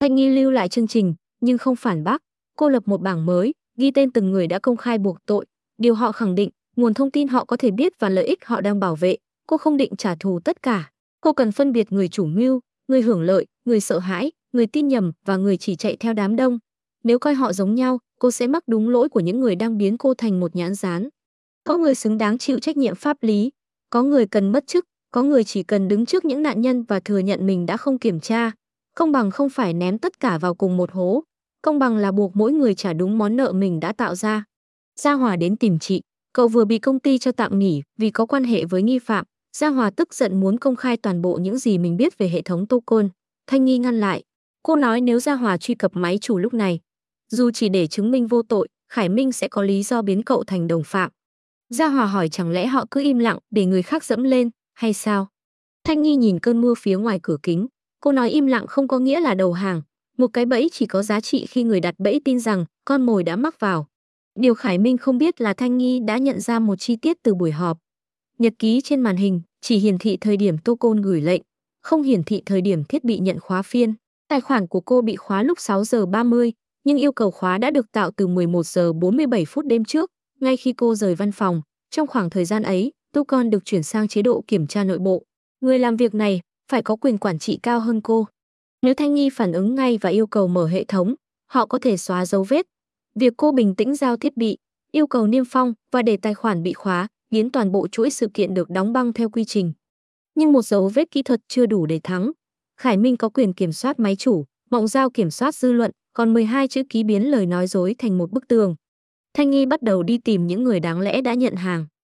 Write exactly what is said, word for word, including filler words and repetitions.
Thanh Nghi lưu lại chương trình, nhưng không phản bác. Cô lập một bảng mới, ghi tên từng người đã công khai buộc tội. Điều họ khẳng định, nguồn thông tin họ có thể biết và lợi ích họ đang bảo vệ. Cô không định trả thù tất cả. Cô cần phân biệt người chủ mưu, người hưởng lợi, người sợ hãi, người tin nhầm và người chỉ chạy theo đám đông. Nếu coi họ giống nhau, cô sẽ mắc đúng lỗi của những người đang biến cô thành một nhãn dán. Có người xứng đáng chịu trách nhiệm pháp lý, có người cần mất chức, có người chỉ cần đứng trước những nạn nhân và thừa nhận mình đã không kiểm tra. Công bằng không phải ném tất cả vào cùng một hố. Công bằng là buộc mỗi người trả đúng món nợ mình đã tạo ra. Gia Hòa đến tìm chị. Cậu vừa bị công ty cho tạm nghỉ vì có quan hệ với nghi phạm. Gia Hòa tức giận muốn công khai toàn bộ những gì mình biết về hệ thống Tocon. Thanh Nghi ngăn lại. Cô nói nếu Gia Hòa truy cập máy chủ lúc này, dù chỉ để chứng minh vô tội, Khải Minh sẽ có lý do biến cậu thành đồng phạm. Gia Hòa hỏi chẳng lẽ họ cứ im lặng để người khác dẫm lên, hay sao? Thanh Nghi nhìn cơn mưa phía ngoài cửa kính. Cô nói im lặng không có nghĩa là đầu hàng. Một cái bẫy chỉ có giá trị khi người đặt bẫy tin rằng con mồi đã mắc vào. Điều Khải Minh không biết là Thanh Nghi đã nhận ra một chi tiết từ buổi họp. Nhật ký trên màn hình chỉ hiển thị thời điểm Tocon gửi lệnh, không hiển thị thời điểm thiết bị nhận khóa phiên. Tài khoản của cô bị khóa lúc sáu giờ ba mươi, nhưng yêu cầu khóa đã được tạo từ mười một giờ bốn mươi bảy phút đêm trước, ngay khi cô rời văn phòng. Trong khoảng thời gian ấy, Tocon được chuyển sang chế độ kiểm tra nội bộ. Người làm việc này phải có quyền quản trị cao hơn cô. Nếu Thanh Nghi phản ứng ngay và yêu cầu mở hệ thống, họ có thể xóa dấu vết. Việc cô bình tĩnh giao thiết bị, yêu cầu niêm phong và để tài khoản bị khóa, biến toàn bộ chuỗi sự kiện được đóng băng theo quy trình. Nhưng một dấu vết kỹ thuật chưa đủ để thắng. Khải Minh có quyền kiểm soát máy chủ, Mộng Giao kiểm soát dư luận, còn mười hai chữ ký biến lời nói dối thành một bức tường. Thanh Nghi bắt đầu đi tìm những người đáng lẽ đã nhận hàng.